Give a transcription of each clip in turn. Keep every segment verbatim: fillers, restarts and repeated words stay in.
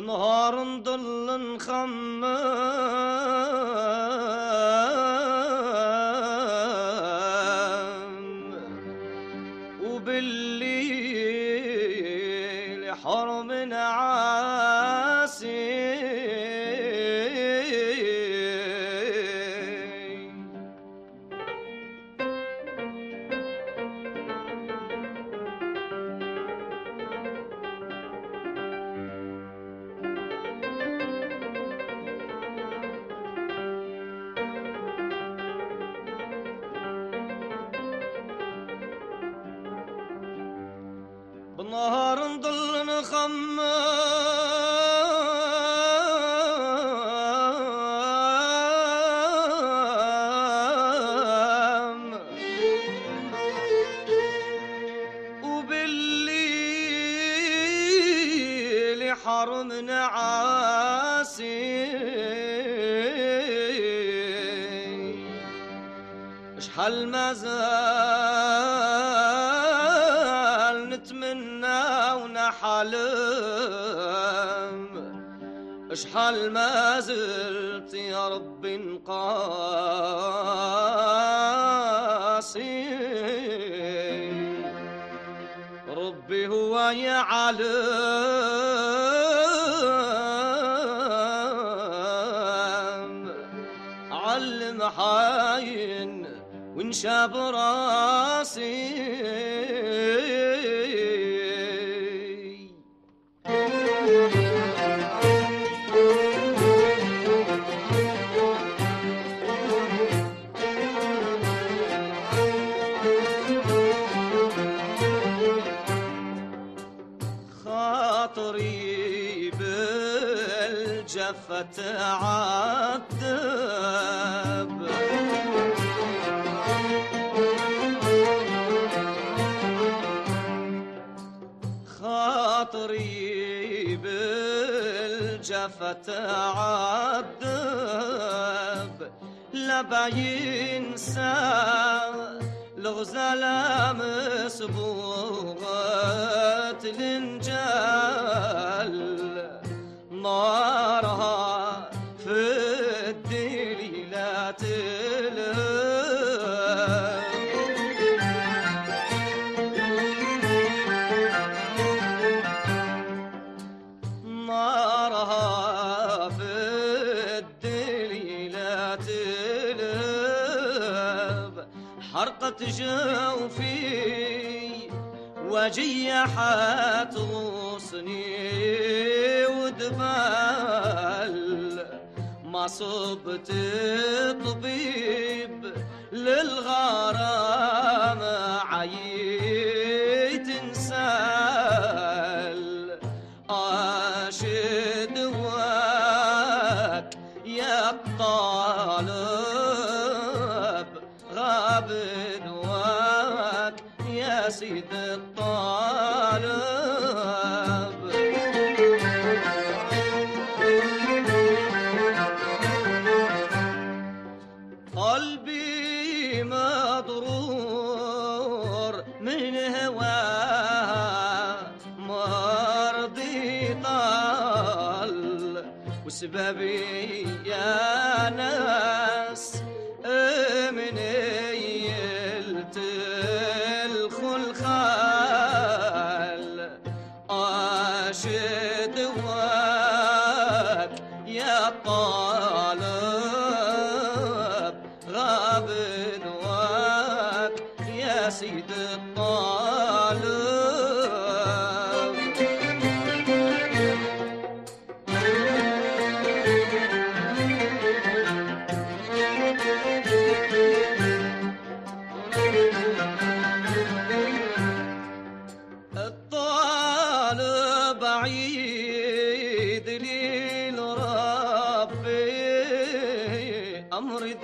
بالنهار نضل نخمم وبالليل حرمنا عاسي بالنهار نضل نخمم وبالليل حرمنا عاسي اشحال ما زال نتمنى ونحلم اشحال ما زلت يا ربي نقاسي ربي هو يعلم علم حاين وانشاب راسي خاطري بالجفة عذب خاطري بالجفة عذب لا بينسى الغزالة مسبوغة الانجال نارها في الدليل لا تلف نارها في الدليل لا تلف حرقت جوفي وجيحت غصني ودبال ما صبت طبيب للغرام عييت انسال اشد واك يا الطالب غاب نواك يا سيد الطالب قلبي مضرور من هواه مرضي طال وسببي يا ناس من يلت الخلخال اشد واك يا طالب غاب نواك يا سيد الطالب الطالب عيد لي لربي أمرض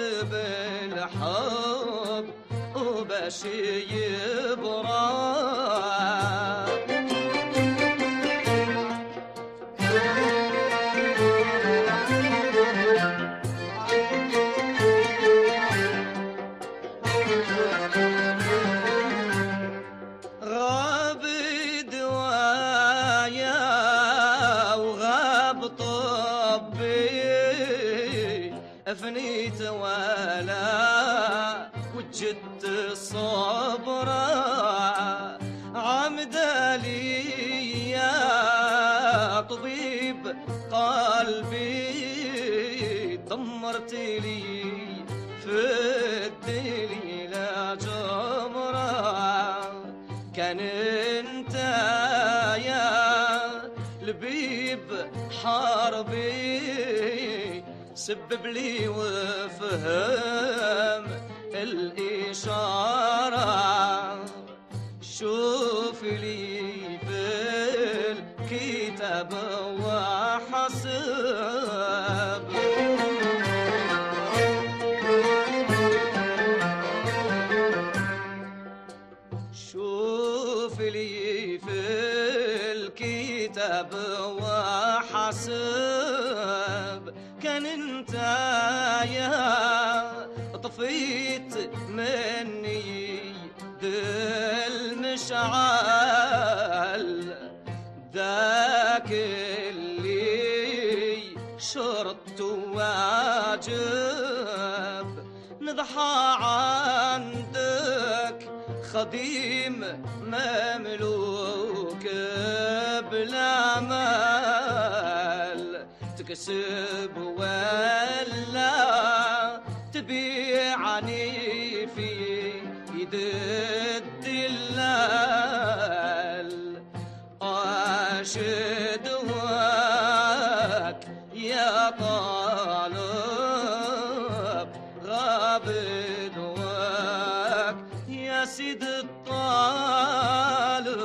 بالحب وبشي يبرى غاب دوايا وغاب صبرا عمد لي يا طبيب قلبي، دمرت لي فدت لي لا جمرة. كان انت يا لبيب حربي، سبب لي وفهم الإشارة. شوف لي في الكتاب وحسب، شوف لي في الكتاب وحسب. كان انت يا طفيت مني المشعل، ذاك اللي شرطت واجب. نضحى عندك خديم مملوك بلا مال، تكسب ولا تبيعني في يد الدلال. أشدوك يا طالب غاب دواك يا سيد الطالب.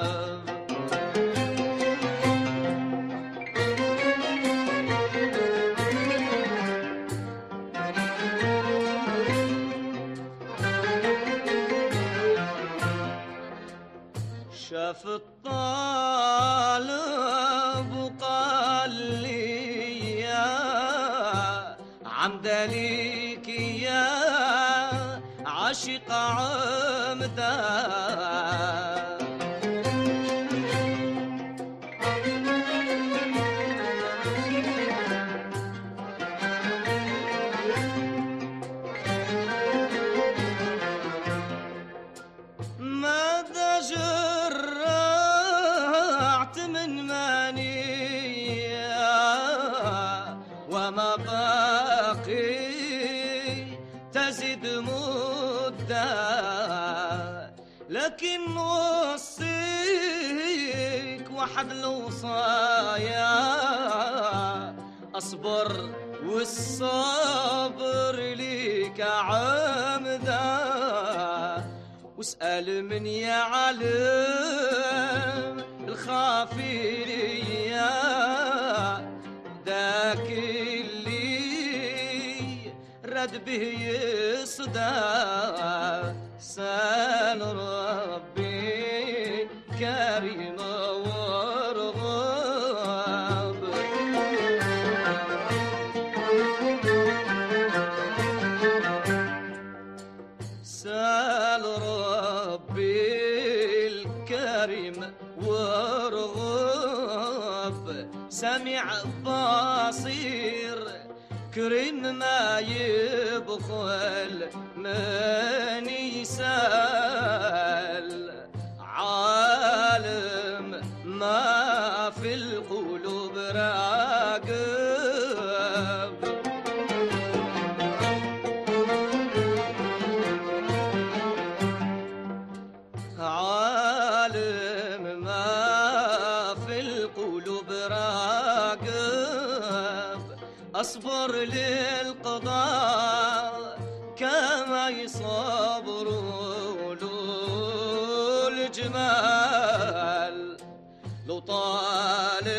شاف الطالب وقال لي يا عمد ليك يا عاشق عمدا. ماذا جرعت من منية وما باقي تزيد مدة، لكن وصيك وحد الوصايا. أصبر والصبر ليك عمدا، واسأل من يعلم الخافية. ذاك اللي رد به يصدى، سال ربي كريم وارغب. سال ربي الكريم وارغب، سمع بصير كريم ما يبخل من يسال. عالم ما في القلوب راقب، عالم ما في القلوب راقب. أصبر للقضاء كما يصبروا له الجمال. لو طال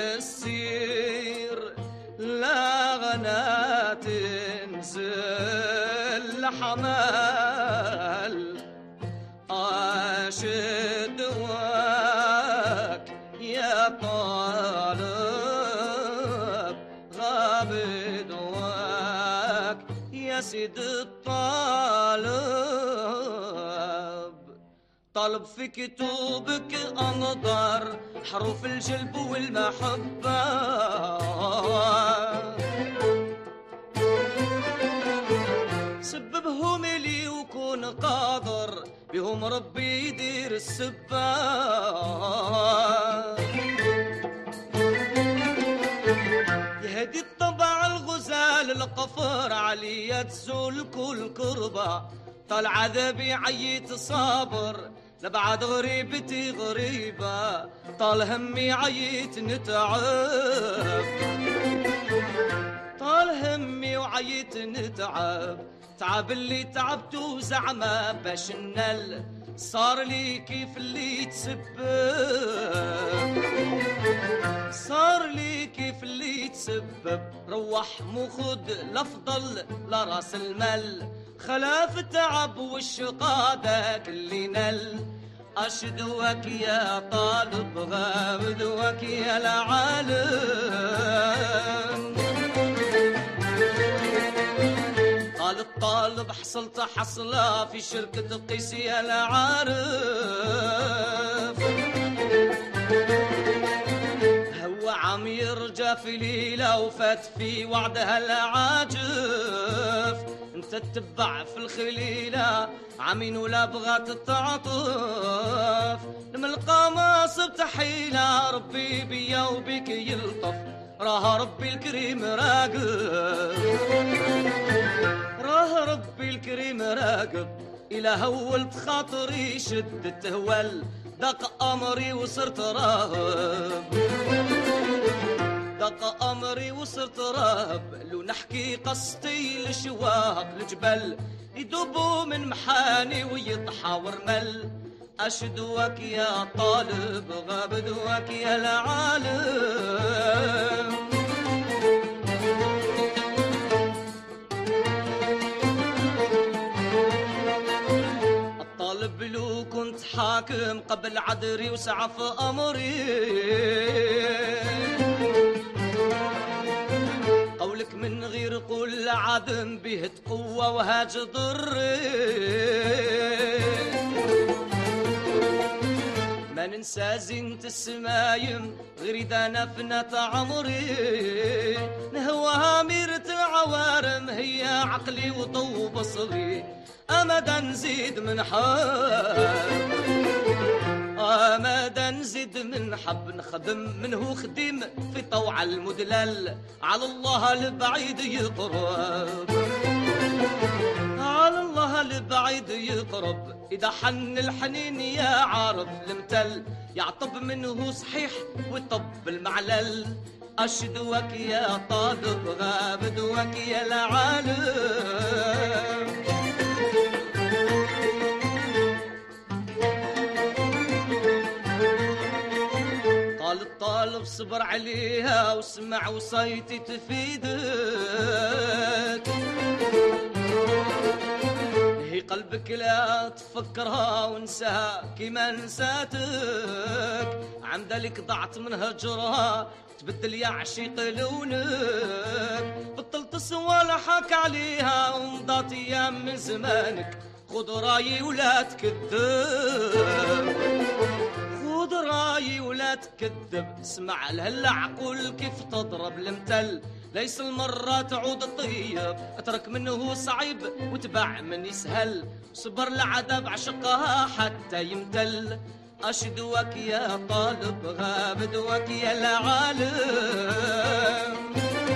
السير لا غنا تنزل حمال. أشدوك يا طالب غاب دواك يا سيد الطالب. طالب في كتبك أنظر حروف الجلب والمحبة، سببهم لي وكون قادر بهم ربي يدير السباب. يهدي الطبع الغزال القفر عليا تزول كل كربة، طال عذابي عيت صابر لبعد غريبتي غريبة، طال همي عيت نتعب، طال همي وعيت نتعب، تعب اللي تعبتو زعما باش نل، صار لي كيف اللي تسبب، صار لي كيف اللي تسبب، روح مو خد الافضل لراس المل، خلاف التعب والشقا ذاك اللي نل، أشدوك يا طالب غاب دوك يا العالم. قال الطالب حصلت حصلة في شركة قيس يا العارف، هو عم يرجع في ليلة وفات في وعدها العاجف، انت تتبع في الخليلة عمين ولا بغات التعاطف، لما القماص بتحيلة ربي بيا وبيك يلطف، راه ربي الكريم راقب، راه ربي الكريم راقب، إلى هولت خاطري شد التهول، دق أمري وصرت راهب، دق أمري وصرت راهب، لو نحكي قصتي لشواق الجبل، يدوبوا من محاني ويطحى ورمل، أشدوك يا طالب غاب دوك يا العالم. الطالب لو كنت حاكم قبل عذري وسعى في أمري، قولك من غير قول عدم به قوة وهاج ضري، ما ننسى زينة السمايم غير إذا نفنت عمري، نهواها ميرة العوارم هي عقلي وضو بصري، أمدا نزيد من حب، أمدا نزيد من حب، نخدم منه خديم في طوع المدلل، على الله البعيد يقرب، على الله البعيد يقرب، إذا حن الحنين يا عارف المتل، يعطب منه صحيح ويطب المعلل، أشدوك يا طالب غاب دوك يا العالم. قال الطالب صبر عليها وسمع وصيتي تفيدك، هي قلبك لا تفكرها وانساها كيما نساتك، عمدلك ضعت من هجرها تبدل يا عشيق لونك، بطلت صوالحك عليها ومضات ايام من زمانك، خذ رايي ولا تكذب، خذ رايي ولا تكذب، اسمع لهالعقول كيف تضرب المثل، ليس المرة تعود طيب، اترك منه صعيب وتبع من يسهل، صبر لعذاب عشقها حتى يمتل، أشدوك يا طالب غاب دوك يا العالم.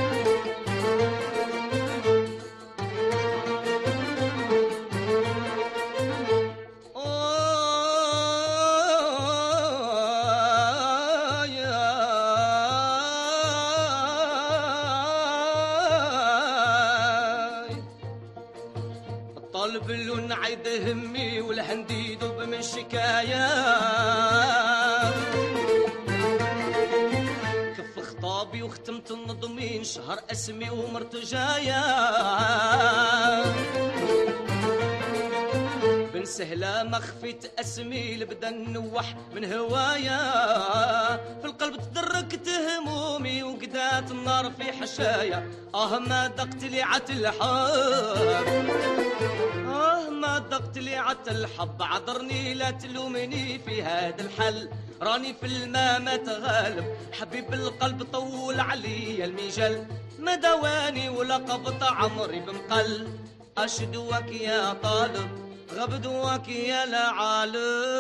الطالب اللي نعيد همي والهندي يدوب من شكاية، كف خطابي وختمت النظمين شهر اسمي ومرتجايا، بن سهلة ما خفيت اسمي لبدا نوح من هوايا، في القلب تدركت همومي وقدات النار في حشايا، اه ما دقت لي عت الحب، آه ما دقت لي عت الحب، عذرني لا تلومني في هذا الحل، راني في الماء ما تغالب، حبيب القلب طول علي المجل، ما دواني ولا قبض عمري بمقل، أشدوك يا طالب غاب دواك يا العالم